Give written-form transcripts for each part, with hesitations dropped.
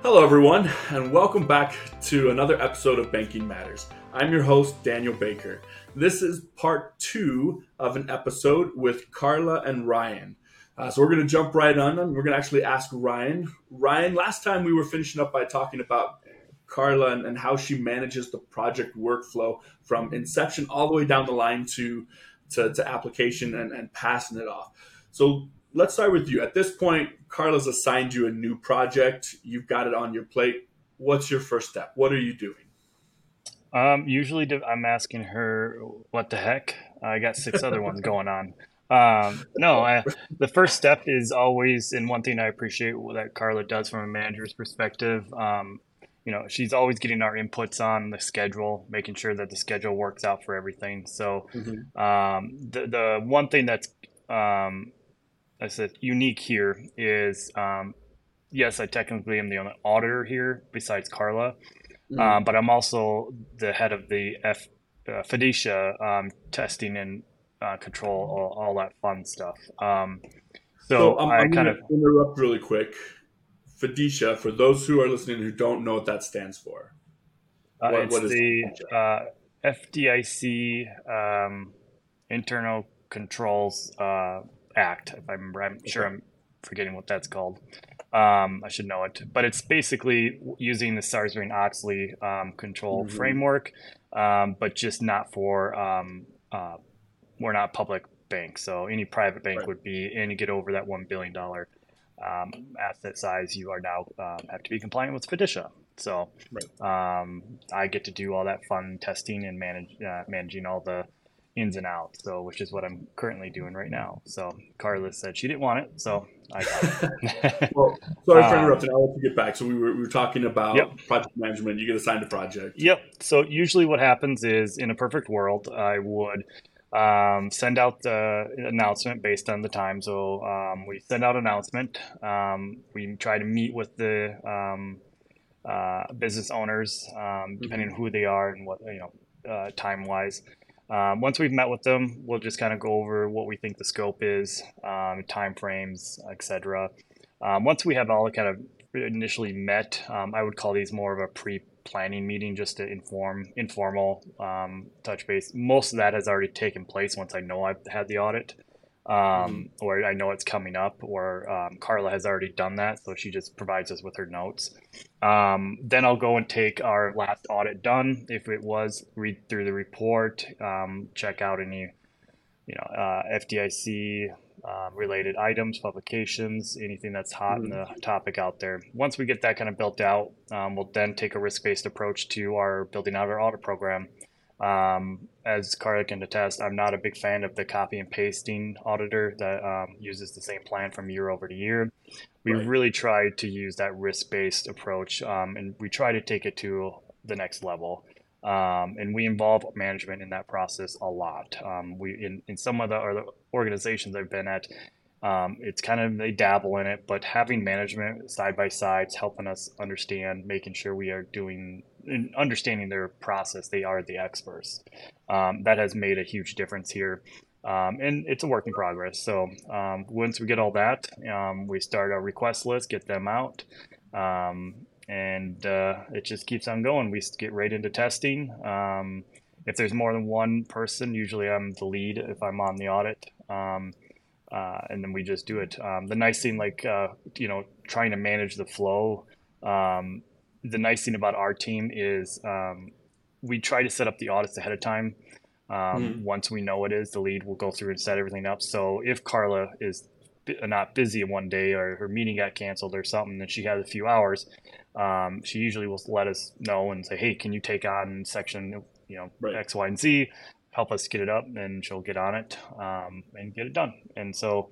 Hello, everyone, and welcome back to another episode of Banking Matters. I'm your host, Daniel Baker. This is part two of an episode with Carla and Ryan. So we're going to jump right on, and we're going to actually ask Ryan. Ryan, last time we were finishing up by talking about Carla and how she manages the project workflow from inception all the way down the line to application and passing it off. So let's start with you. At this point, Carla's assigned you a new project. You've got it on your plate. What's your first step? What are you doing? Usually I'm asking her, what the heck? I got six other ones going on. The first step is always, and one thing I appreciate that Carla does from a manager's perspective, she's always getting our inputs on the schedule, making sure that the schedule works out for everything. So, Mhm. the one thing that's, I said unique here is, yes, I technically am the only auditor here besides Carla. Mhm. But I'm also the head of the Fiducia testing and control, all that fun stuff. So So I I'm going kind to of, interrupt really quick. Fiducia, for those who are listening who don't know what that stands for, what it's is the Fiducia? FDIC Internal Controls Act, if I remember. I'm sure Okay. I'm forgetting what that's called. I should know it, but it's basically using the Sarbanes-Oxley control Hmm. framework, but just not for we're not public bank. So any private bank Right. would be, and you get over that $1 billion asset size, you are now have to be compliant with Fiducia. So Right. I get to do all that fun testing and managing all the ins and outs. So which is what I'm currently doing right now. So Carla said she didn't want it, so I got it. Well, sorry for um, interrupting. I'll let you get back. So we were talking yep. about project management. You get assigned a project. Yep. So usually what happens is in a perfect world, I would send out the announcement based on the time. So we send out announcement. We try to meet with the business owners, depending Hmm. on who they are and what, time wise. Once we've met with them, we'll just kind of go over what we think the scope is, time frames, etc. Once we have all kind of initially met, I would call these more of a pre-planning meeting just to informal touch base. Most of that has already taken place once I know I've had the audit, Hmm. or I know it's coming up, or Carla has already done that, so she just provides us with her notes. Then I'll go and take our last audit done. If it was, read through the report, check out any FDIC related items, publications, anything that's hot in Hmm. the topic out there. Once we get that kind of built out, we'll then take a risk based approach to our building out our audit program. As Carla can attest, I'm not a big fan of the copy and pasting auditor that uses the same plan from year over to year. We Right. really try to use that risk based approach, and we try to take it to the next level. And we involve management in that process a lot. In some of the other organizations I've been at, it's kind of they dabble in it, but having management side by sides helping us understand, making sure we are doing and understanding their process, they are the experts. That has made a huge difference here. And it's a work in progress. So once we get all that, we start our request list, get them out. And it just keeps on going. We get right into testing. If there's more than one person, usually I'm the lead if I'm on the audit. And then we just do it. The nice thing, trying to manage the flow. The nice thing about our team is we try to set up the audits ahead of time. Hmm. Once we know it is, the lead will go through and set everything up. So if Carla is not busy one day or her meeting got canceled or something, and she has a few hours, she usually will let us know and say, "Hey, can you take on section, Right. X, Y, and Z? Help us get it up," and she'll get on it and get it done. And so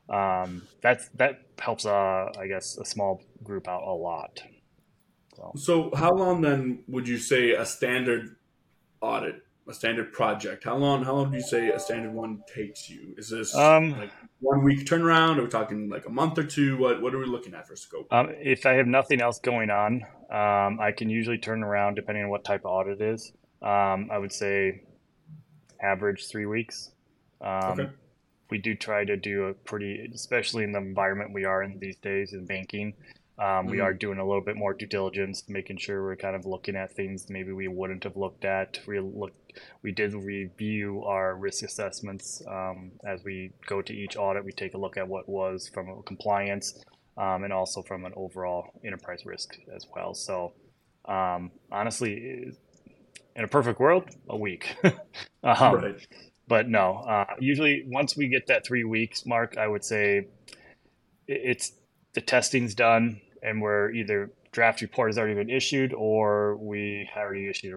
that helps, I guess, a small group out a lot. So. So how long then would you say a standard audit, a standard project? How long do you say a standard one takes you? Is this Um, like 1 week turnaround? Are we talking like a month or two? What are we looking at for scope? if I have nothing else going on, I can usually turn around depending on what type of audit it is. I would say average 3 weeks. Okay. Um, we do try to do a pretty, especially in the environment we are in these days in banking. We are doing a little bit more due diligence, making sure we're kind of looking at things maybe we wouldn't have looked at. We did review our risk assessments as we go to each audit. We take a look at what was from a compliance and also from an overall enterprise risk as well. So honestly, in a perfect world, a week. Right. But no, usually once we get that 3 weeks mark, I would say it's the testing's done and we're either draft report has already been issued or we already issued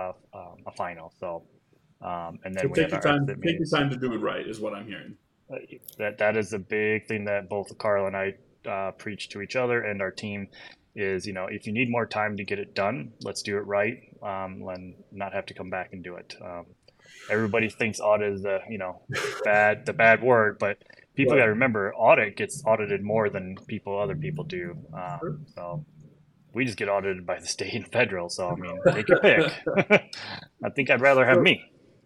a final. So, and So then we have our exit take your meetings. time to do it right is what I'm hearing. That is a big thing that both Carl and I preach to each other and our team is, if you need more time to get it done, let's do it right, and not have to come back and do it. Everybody thinks audit is the bad word, but people got to Right. remember audit gets audited more than other people do. So we just get audited by the state and federal. So I mean, take your pick. I think I'd rather have So, me.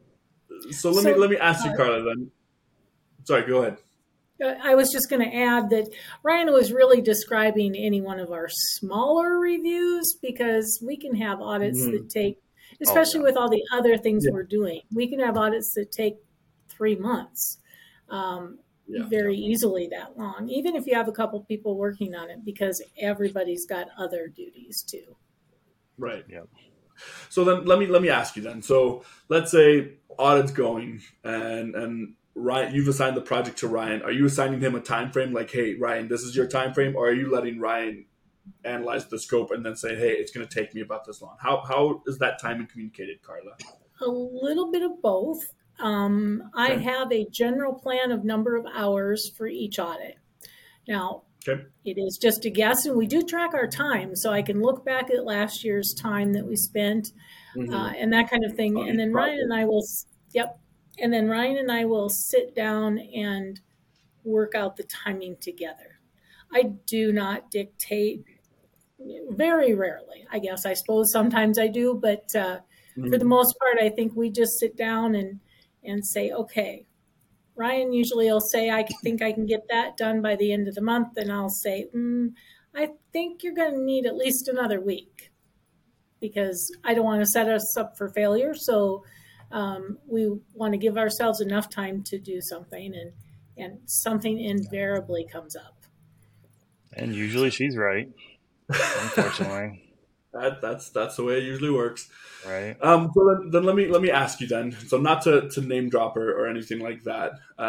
so So let me ask you, Carla. Then, sorry, go ahead. I was just going to add that Ryan was really describing any one of our smaller reviews because we can have audits Mhm. that take, Oh especially yeah, with all the other things Yeah, we're doing, we can have audits that take 3 months yeah, very easily that long, even if you have a couple people working on it because everybody's got other duties too. right. yeah. So then let me ask you then. So let's say audit's going and Ryan, you've assigned the project to Ryan. Are you assigning him a time frame like, hey, Ryan, this is your time frame, or are you letting Ryan analyze the scope and then say, hey, it's going to take me about this long? How is that timing communicated, Carla? A little bit of both. I Okay. have a general plan of number of hours for each audit. Now, Okay. it is just a guess, and we do track our time, so I can look back at last year's time that we spent and that kind of thing. On And each then Ryan project. and I will, yep. And then Ryan and I will sit down and work out the timing together. I do not dictate very rarely. I suppose sometimes I do, but for the Mhm. most part, I think we just sit down and say, okay, Ryan usually will say, I think I can get that done by the end of the month. And I'll say, I think you're going to need at least another week because I don't want to set us up for failure. So we want to give ourselves enough time to do something, and something invariably comes up. And usually she's right, unfortunately, That's the way it usually works. right? So then let me ask you then. So not to name drop or anything like that.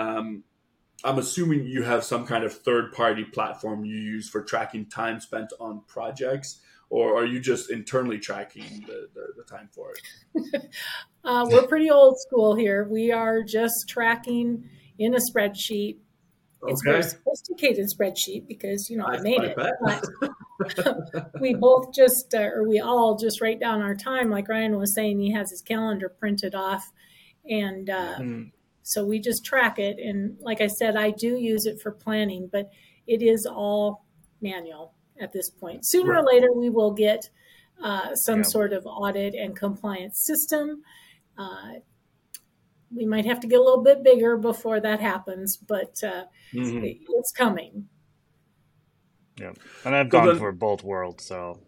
I'm assuming you have some kind of third party platform you use for tracking time spent on projects, or are you just internally tracking the time for it? We're pretty old school here. We are just tracking in a spreadsheet. It's a very Okay, sophisticated spreadsheet because I made I it. bet. But we both just, or we all just write down our time. Like Ryan was saying, he has his calendar printed off, and Yeah, Mm, so we just track it. And like I said, I do use it for planning, but it is all manual at this point. Sooner or right. later, we will get some yeah. sort of audit and compliance system. Uh, we might have to get a little bit bigger before that happens, but Hmm. it's coming. Yeah, and I've So gone then, for both worlds. So,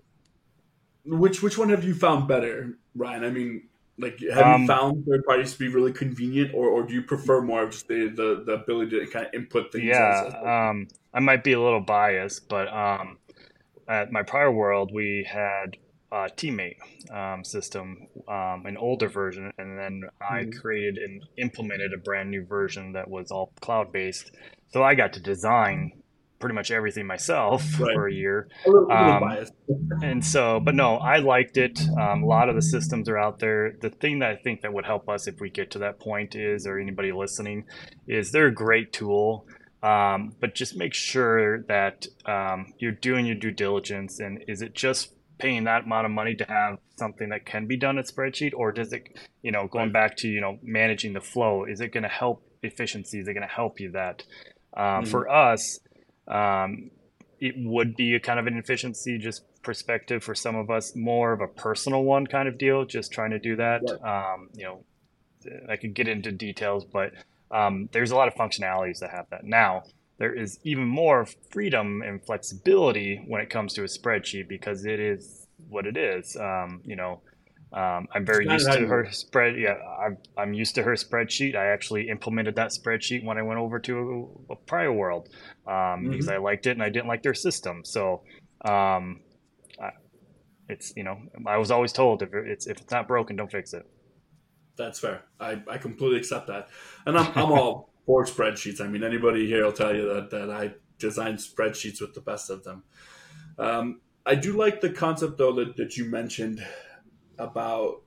which one have you found better, Ryan? I mean, like, have you um, found third parties to be really convenient, or do you prefer more of just the ability to kind of input things as I might be a little biased, but at my prior world, we had a teammate system, an older version, and then I Mhm. created and implemented a brand new version that was all cloud based. So I got to design pretty much everything myself Right? for a year. A little Um, biased. and so, but no, I liked it. A lot of the systems are out there. The thing that I think that would help us if we get to that point is, or anybody listening, is they're a great tool. But just make sure that you're doing your due diligence. And is it just paying that amount of money to have something that can be done at spreadsheet, or does it, going Right. back to managing the flow, is it going to help efficiency? Is it going to help you that? Mhm. For us. Um, it would be a kind of an efficiency just perspective for some of us, more of a personal one kind of deal, just trying to do that. Right. I could get into details, but there's a lot of functionalities that have that. Now, there is even more freedom and flexibility when it comes to a spreadsheet because it is what it is. I'm It's very kind of used how to you. her spread. Yeah, I'm used to her spreadsheet. I actually implemented that spreadsheet when I went over to a prior world because Mhm. I liked it and I didn't like their system. So um, it's I was always told if it's not broken, don't fix it. That's fair. I completely accept that, and I'm all for spreadsheets. I mean, anybody here will tell you that I design spreadsheets with the best of them. I do like the concept though that you mentioned about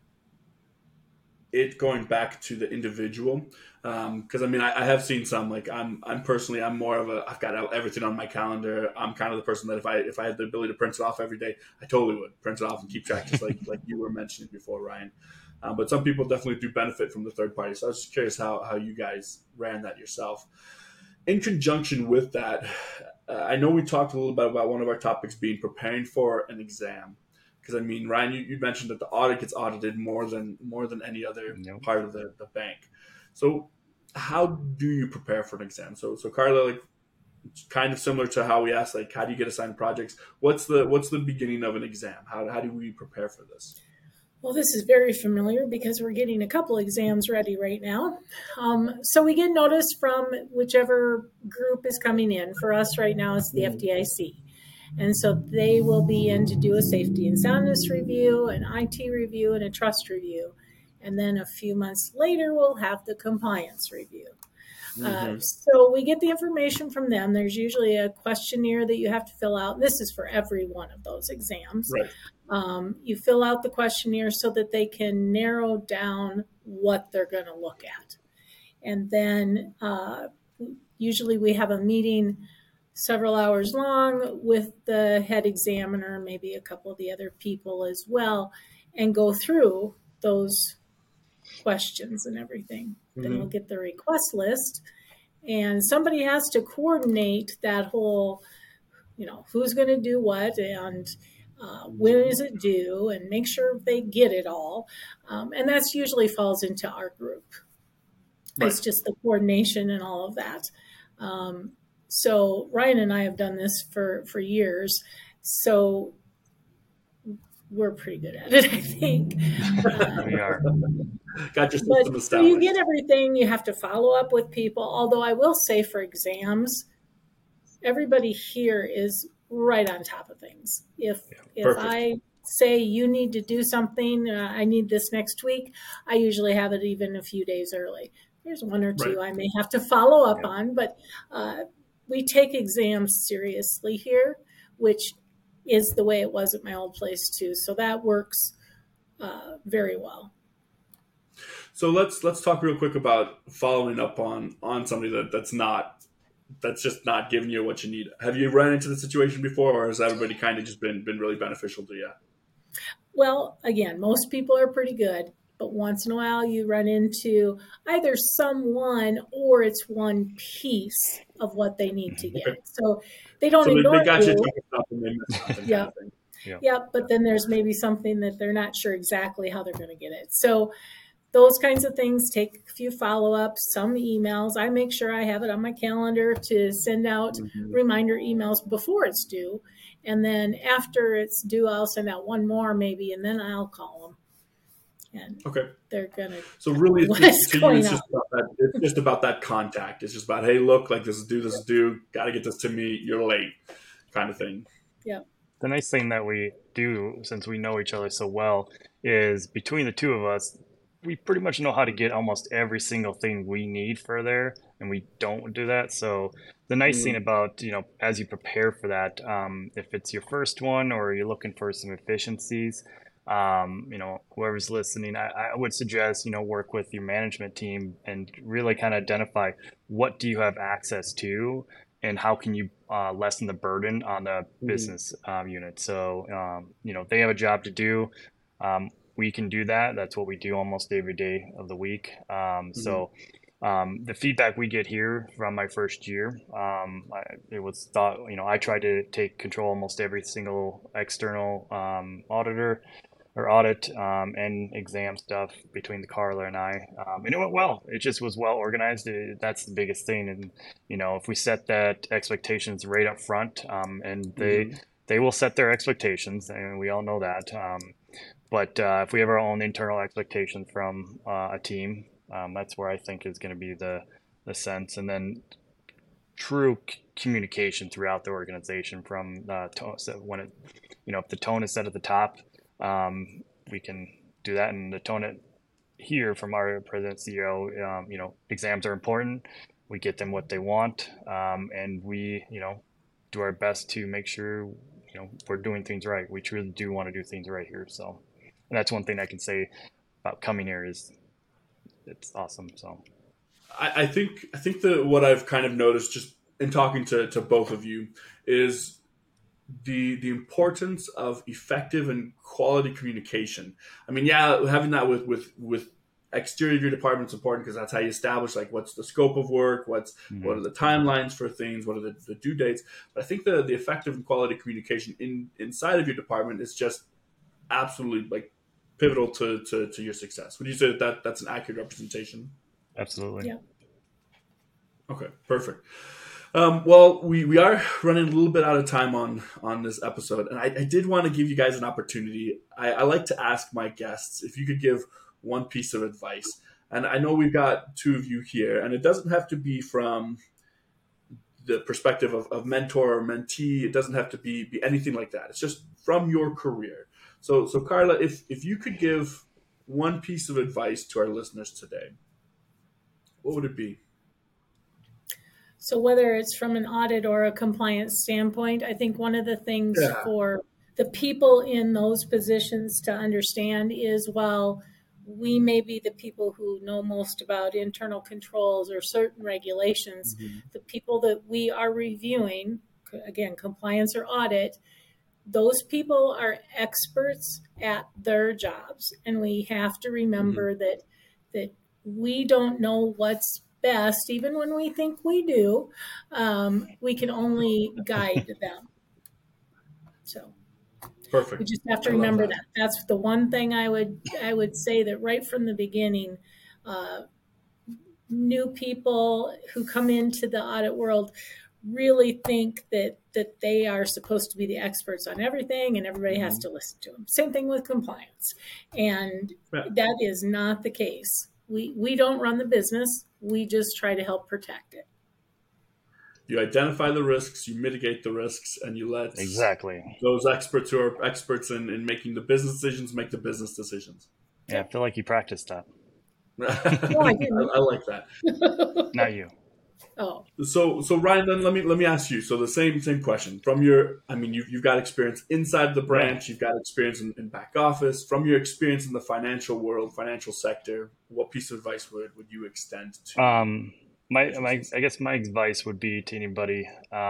it going back to the individual, because I mean I have seen some, like I'm personally I'm more of a, I've got everything on my calendar. I'm kind of the person that if I had the ability to print it off every day, I totally would print it off and keep track, just like you were mentioning before, Ryan. But some people definitely do benefit from the third party, so I was just curious how you guys ran that yourself. In conjunction with that, I know we talked a little bit about one of our topics being preparing for an exam. Because I mean, Ryan, you mentioned that the audit gets audited more than any other Yep. part of the bank. So how do you prepare for an exam? So Carla, like kind of similar to how we asked, like how do you get assigned projects? What's the beginning of an exam? How do we prepare for this? Well, this is very familiar because we're getting a couple exams ready right now. So we get notice from whichever group is coming in. For us right now, it's the Mhm. FDIC. And so they will be in to do a safety and soundness review, an IT review, and a trust review. And then a few months later, we'll have the compliance review. Mm-hmm. So we get the information from them. There's usually a questionnaire that you have to fill out. This is for every one of those exams. Right. You fill out the questionnaire so that they can narrow down what they're going to look at. And then usually we have a meeting several hours long with the head examiner, maybe a couple of the other people as well, and go through those questions and everything. Then we'll Mm-hmm. get the request list, and somebody has to coordinate that whole, who's going to do what and when is it due, and make sure they get it all. And that's usually falls into our group. Right. It's just the coordination and all of that. Um, so Ryan and I have done this for years, so we're pretty good at it, I think. We are. Got your But system so you get established. everything. You have to follow up with people. Although I will say, for exams, everybody here is right on top of things. If Perfect. I say you need to do something, I need this next week, I usually have it even a few days early. There's one or Right. two I may have to follow up Yep. on, but we take exams seriously here, which is the way it was at my old place too. So that works very well. So let's talk real quick about following up on somebody that's just not giving you what you need. Have you run into the situation before, or has everybody kind of just been really beneficial to you? Well, again, most people are pretty good, but once in a while you run into either someone or it's one piece of what they need to Okay. get. So they don't So they ignore got you a you. chunk of stuff and they missed something, kind Yep. of thing. Yep. Yep. But then there's maybe something that they're not sure exactly how they're going to get it. So those kinds of things take a few follow ups, some emails. I make sure I have it on my calendar to send out Hmm. reminder emails before it's due. And then after it's due, I'll send out one more maybe, and then I'll call them. And Okay. they're going to So tell really, me it's what's just to you. going It's on. just about that. It's just about that contact. It's just about, hey, look, like this is due. This is due. Got to get this to me. You're late, kind of thing. Yep. The nice thing that we do, since we know each other so well, is between the two of us, we pretty much know how to get almost every single thing we need for there, and we don't do that. So the nice thing Mm. about, as you prepare for that, if it's your first one or you're looking for some efficiencies, whoever's listening, I would suggest, work with your management team and really kind of identify what do you have access to and how can you lessen the burden on the Mhm. business unit. So, they have a job to do. We can do that. That's what we do almost every day of the week. Mhm. The feedback we get here from my first year, it was thought, I tried to take control almost every single external auditor. or audit and exam stuff between the Carla and I, and it went well. It just was well organized. That's the biggest thing. And if we set that expectations right up front, and they will set their expectations, and we all know that. But if we have our own internal expectations from a team, that's where I think is going to be the sense, and then true communication throughout the organization from tone. So when if the tone is set at the top, we can do that, and the tone here from our president CEO, exams are important. We get them what they want, and we do our best to make sure we're doing things right. We truly do want to do things right here. So, and that's one thing I can say about coming here is it's awesome. So I think that what I've kind of noticed just in talking to both of you is the importance of effective and quality communication. I mean, yeah, having that with exterior of your department is important because that's how you establish like what's the scope of work, what are the timelines for things, what are the due dates. But I think the effective and quality communication inside of your department is just absolutely like pivotal to your success. Would you say that's an accurate representation? Absolutely. Yeah. Okay, perfect. Well, we are running a little bit out of time on this episode, and I did want to give you guys an opportunity. I like to ask my guests if you could give one piece of advice. And I know we've got two of you here, and it doesn't have to be from the perspective of mentor or mentee. It doesn't have to be anything like that. It's just from your career. So Carla, if you could give one piece of advice to our listeners today, what would it be? So whether it's from an audit or a compliance standpoint, I think one of the things for the people in those positions to understand is while we may be the people who know most about internal controls or certain regulations, the people that we are reviewing, again, compliance or audit, those people are experts at their jobs. And we have to remember that we don't know what's best, even when we think we do. We can only guide them. So perfect. we just have to remember that. That's the one thing I would say, that right from the beginning, new people who come into the audit world really think that they are supposed to be the experts on everything and everybody has to listen to them. Same thing with compliance. And that is not the case. We don't run the business. We just try to help protect it. You identify the risks, you mitigate the risks, and you let those experts who are experts in making the business decisions make the business decisions. Yeah, I feel like you practiced that. No, I didn't. I like that. Not you. Oh. So Ryan, then let me ask you. So the same question from your. I mean, you've got experience inside the branch. You've got experience in back office. From your experience in the financial world, financial sector, what piece of advice would you extend to? I guess my advice would be to anybody,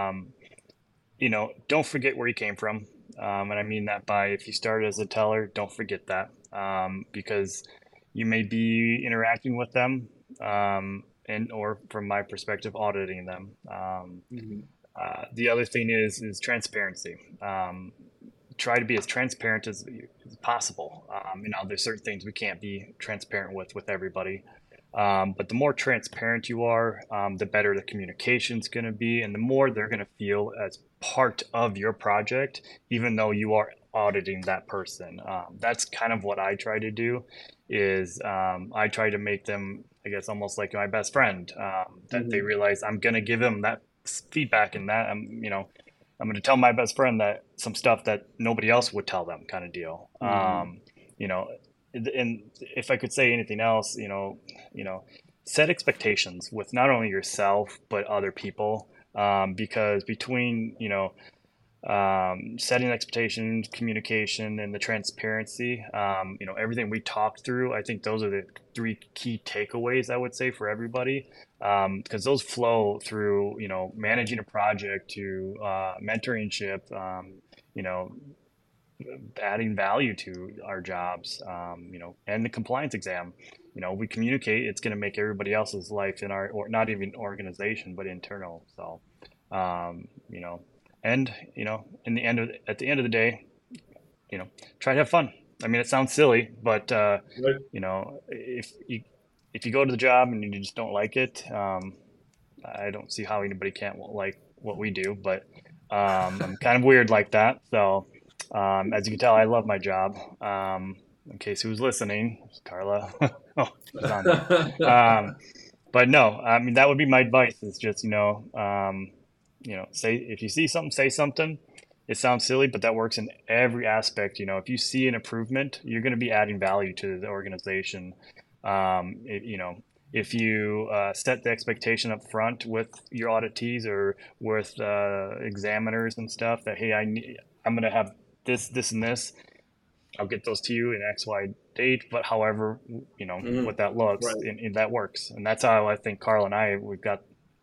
don't forget where you came from. And I mean that by if you started as a teller, don't forget that, because you may be interacting with them, or from my perspective, auditing them. The other thing is transparency. Try to be as transparent as possible. There's certain things we can't be transparent with everybody. But the more transparent you are, the better the communication is going to be, and the more they're going to feel as part of your project, even though you are auditing that person. That's kind of what I try to do. Is I try to make them, I guess, almost like my best friend. That they realize I'm going to give them that feedback, and that I'm going to tell my best friend that some stuff that nobody else would tell them, kind of deal. And if I could say anything else, set expectations with not only yourself but other people, because between setting expectations, communication, and the transparency, everything we talked through, I think those are the three key takeaways I would say for everybody, because those flow through managing a project to mentorship, adding value to our jobs, and the compliance exam. We communicate, it's going to make everybody else's life in our, or not even organization, but internal. So, and at the end of the day, try to have fun. I mean, it sounds silly, but Right. you know, if you go to the job and you just don't like it, I don't see how anybody can't like what we do. But I'm kind of weird like that. So as you can tell, I love my job. In case who's listening, Carla. Oh, she's on there. But no, I mean that would be my advice. Is just say if you see something, say something. It sounds silly, but that works in every aspect. You know, if you see an improvement, you're going to be adding value to the organization. If you set the expectation up front with your auditees or with examiners and stuff that, hey, I'm going to have this, this, and this. I'll get those to you in X, Y date, but however, what that looks, Right. and that works. And that's how I think Carl and I, we've got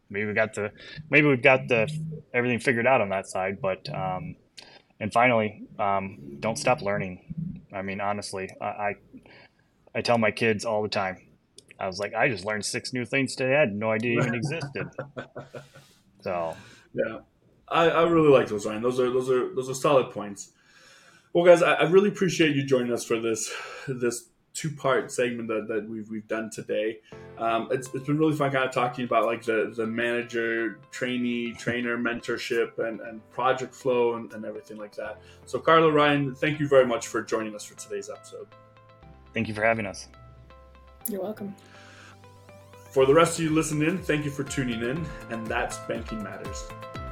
the everything figured out on that side. But and finally, don't stop learning. I mean, honestly, I tell my kids all the time. I was like, I just learned 6 new things today. I had no idea even existed. So Yeah, I really like those, Ryan. Those are solid points. Well, guys, I really appreciate you joining us for this 2-part segment that we've done today. It's been really fun kind of talking about like the manager, trainee, trainer mentorship and project flow and everything like that. So Carla, Ryan, thank you very much for joining us for today's episode. thank you for having us. You're welcome. For the rest of you listening in, thank you for tuning in, and that's Banking Matters.